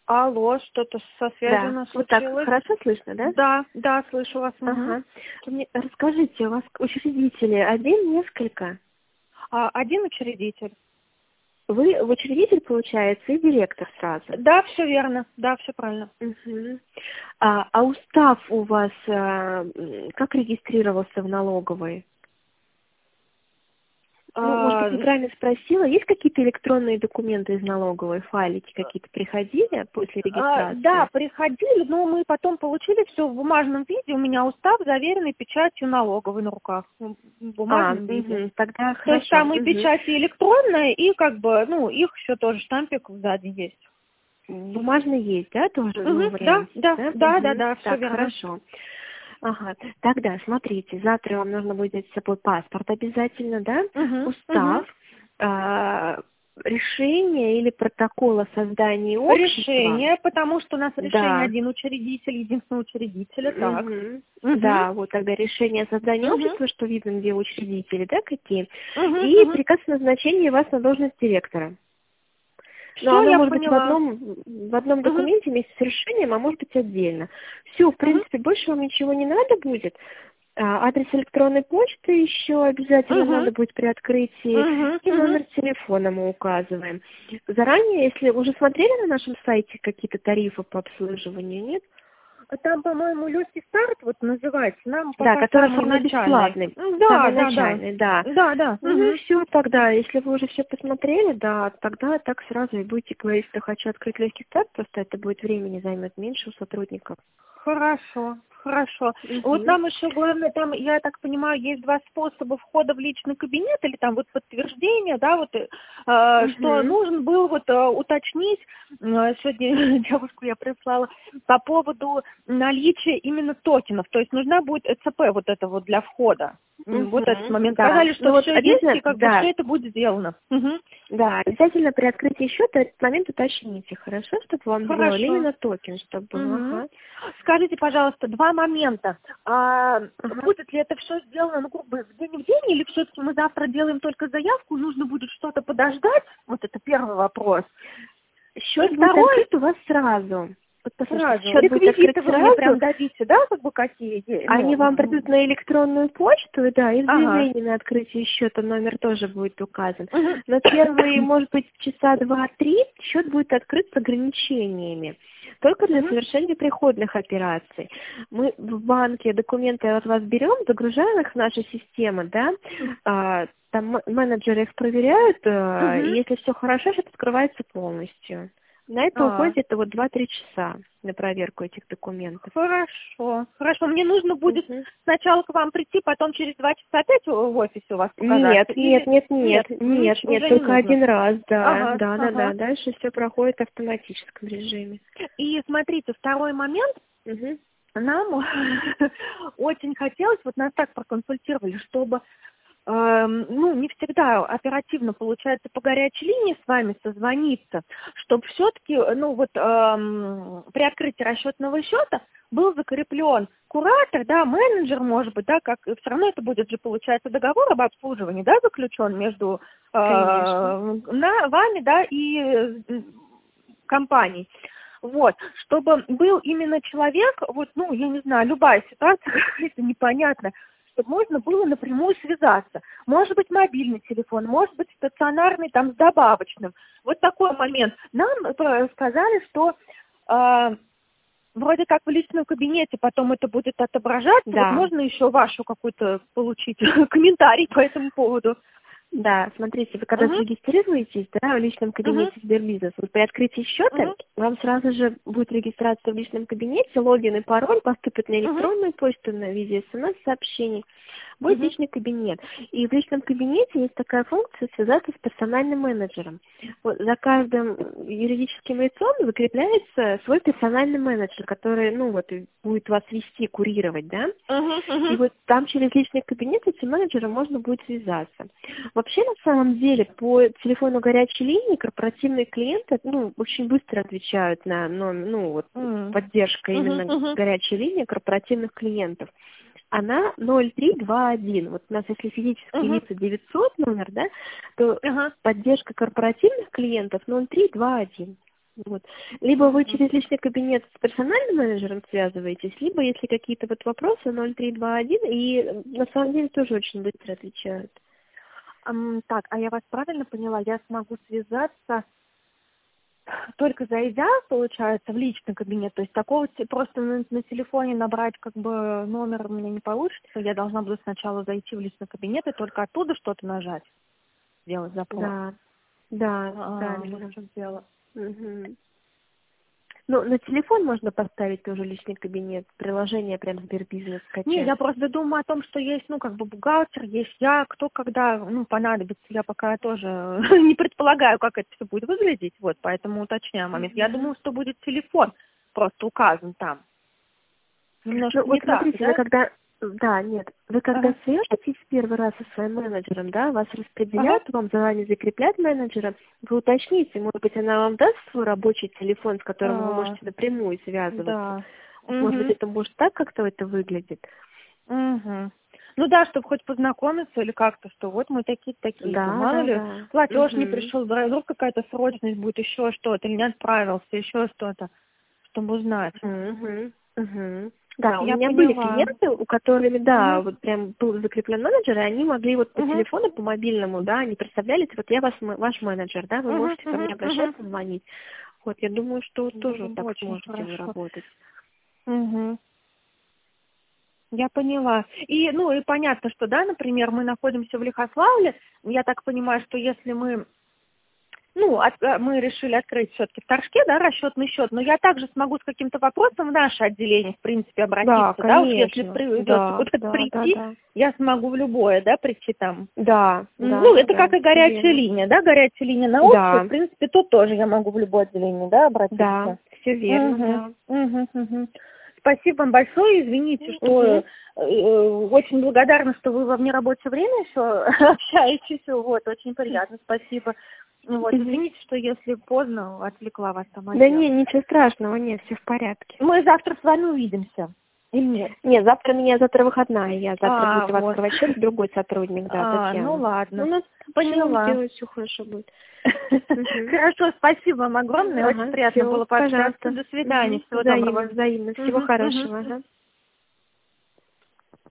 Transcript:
Алло, что-то со связью у Да. нас Вот так случилось. хорошо слышно, да? Да, слышу вас. Ага. Расскажите, у вас учредители один, несколько? Один учредитель. Вы учредитель, получается, и директор сразу? Да, все верно. Да, все правильно. Угу. А устав у вас как регистрировался в налоговой? Ну, может быть, неправильно спросила. Есть какие-то электронные документы из налоговой, файлики какие-то приходили после регистрации? Да, приходили, но мы потом получили все в бумажном виде. У меня устав заверенный печатью налоговой на руках. В бумажном виде. Тогда То есть хорошо. там и печать и электронная, и как бы, их еще тоже штампик сзади есть. Бумажный есть, да, тоже в варианте? Да, все Так, верно. хорошо. Ага, тогда смотрите, завтра вам нужно будет взять с собой паспорт обязательно, да, устав, решение или протокол о создании общества. Решение, потому что у нас решение Да. один учредитель, единственный учредитель, так. Да, вот тогда решение о создании общества, что видно, где учредители, да, какие, и Угу. приказ о назначении вас на должность директора. Но Все, оно я может быть поняла. в одном документе вместе с решением, а может быть отдельно. Все, в принципе, больше вам ничего не надо будет. Адрес электронной почты еще обязательно надо будет при открытии, и номер телефона мы указываем. Заранее, если уже смотрели на нашем сайте какие-то тарифы по обслуживанию, нет? Там, по-моему, легкий старт вот называется. Нам Да, пока который самый самый начальный. бесплатный. Да, Самый да, начальный, да. Да. Ну все тогда, если вы уже все посмотрели, да, тогда так сразу и будете говорить, что хочу открыть легкий старт, просто это будет времени займет меньше у сотрудников. Хорошо. Вот нам еще главное, там, я так понимаю, есть два способа входа в личный кабинет, или там вот подтверждение, да, вот, что нужно было вот уточнить, сегодня девушку я прислала, по поводу наличия именно токенов, то есть нужна будет ЭЦП вот это вот для входа. Вот этот момент. Да. Сказали, что Вот все есть, обязательно, и как бы все это будет сделано. Да, обязательно при открытии счета этот момент уточните, хорошо, чтобы вам сделали Хорошо. именно токен, чтобы был. Скажите, пожалуйста, два момента. Будет ли это все сделано, ну, грубо, в день в день, или все-таки мы завтра делаем только заявку, нужно будет что-то подождать? Вот это первый вопрос. Счет будет Второй, открыт у вас сразу. Вот послушайте, сразу. счет будет открыт Реквизиты вы мне прям сразу. дадите, да, как бы какие? Они вам придут на электронную почту, и да, и в Ага. заявлении на открытие счета номер тоже будет указан. Но первые, может быть, часа 2-3 счет будет открыт с ограничениями. Только для совершения приходных операций. Мы в банке документы от вас берем, загружаем их в нашу систему, да, там менеджеры их проверяют, и если все хорошо, счет открывается полностью. На это уходит это вот 2-3 часа на проверку этих документов. Хорошо. Мне нужно будет сначала к вам прийти, потом через 2 часа опять в офисе у вас показаться? Нет, только один раз, да. Ага. Дальше все проходит в автоматическом режиме. И смотрите, второй момент. Нам очень хотелось, вот нас так проконсультировали, чтобы не всегда оперативно получается по горячей линии с вами созвониться, чтобы все-таки, при открытии расчетного счета был закреплен куратор, да, менеджер, может быть, да, как все равно это будет же, получается, договор об обслуживании, да, заключен между вами, да, и компанией. Вот, чтобы был именно человек, я не знаю, любая ситуация какая-то непонятная, чтобы можно было напрямую связаться. Может быть, мобильный телефон, может быть, стационарный там с добавочным. Вот такой момент. Нам сказали, что вроде как в личном кабинете потом это будет отображаться. Да. Вот можно еще вашу какую-то получить комментарий по этому поводу? Да, смотрите, вы когда зарегистрируетесь, да, в личном кабинете Сбербизнес, вот при открытии счета вам сразу же будет регистрация в личном кабинете, логин и пароль поступят на электронную почту на виде смс-сообщений, будет личный кабинет. И в личном кабинете есть такая функция связаться с персональным менеджером. Вот за каждым юридическим лицом закрепляется свой персональный менеджер, который, будет вас вести, курировать, да? И вот там через личный кабинет с этим менеджером можно будет связаться. Вообще, на самом деле, по телефону горячей линии корпоративные клиенты, очень быстро отвечают на, поддержка именно горячей линии корпоративных клиентов. Она 0321. Вот у нас, если физические лица 900 номер, да, то поддержка корпоративных клиентов 0321. Вот. Либо вы через личный кабинет с персональным менеджером связываетесь, либо если какие-то вот вопросы 0321, и на самом деле тоже очень быстро отвечают. Так, а я вас правильно поняла? Я смогу связаться только зайдя, получается, в личный кабинет, то есть такого просто на телефоне набрать как бы номер у меня не получится, я должна буду сначала зайти в личный кабинет и только оттуда что-то нажать, сделать запрос. Да, правильно. правильно. В чем дело. Угу. Ну, на телефон можно поставить тоже личный кабинет, приложение прям Сбербизнес скачать. Не, я просто думаю о том, что есть, ну, как бы бухгалтер, есть я, кто когда, ну, понадобится, я пока тоже не предполагаю, как это все будет выглядеть, вот, поэтому уточняю момент. Я думаю, что будет телефон просто указан там. Немножко Ну, не вот так, смотрите, да? вы когда... Да, нет. Вы когда Ага. свяжетесь первый раз со своим менеджером, да, вас Ага. распределят, вам за вами закреплят менеджера, вы уточните, может быть, она вам даст свой рабочий телефон, с которым вы можете напрямую связываться. Да. Может быть, это может так как-то это выглядит? Угу. Ну да, чтобы хоть познакомиться или как-то, что вот мы такие-такие. Да, Мало ли, да. платеж не пришел, вдруг какая-то срочность будет, еще что-то, или не отправился, еще что-то, чтобы узнать. Да, у Я меня были поняла. клиенты, у которых, да, вот прям был закреплен менеджер, и они могли вот по телефону, по мобильному, да, они представлялись, вот я ваш менеджер, да, вы можете ко мне обращаться, звонить. Вот, я думаю, что тоже вот так Очень сможете вы хорошо. работать. Я поняла. И, ну, и понятно, что, да, например, мы находимся в Лихославле, я так понимаю, что если мы, ну, мы решили открыть все-таки в Торжке, да, расчетный счет, но я также смогу с каким-то вопросом в наше отделение, в принципе, обратиться, да, вот если придется куда-то прийти, я смогу в любое, да, прийти там. Ну, это как и горячая линия, да, горячая линия на общую, в принципе, тут тоже я могу в любое отделение, да, обратиться. Да, все верно, да. Спасибо вам большое, извините, что очень благодарна, что вы во внерабочее время еще общаетесь, вот, очень приятно, спасибо. Вот, извините, что если поздно отвлекла вас там от Да дела. не, ничего страшного, нет, все в порядке. Мы завтра с вами увидимся. Или нет? Нет, завтра выходная, я завтра буду вас вот. открывать счет, другой сотрудник, да, Татьяна. Ну ладно, Ну, поняла. Все хорошо будет. Хорошо, спасибо вам огромное, очень приятно было пообщаться. До свидания, всего доброго. Взаимно, всего хорошего.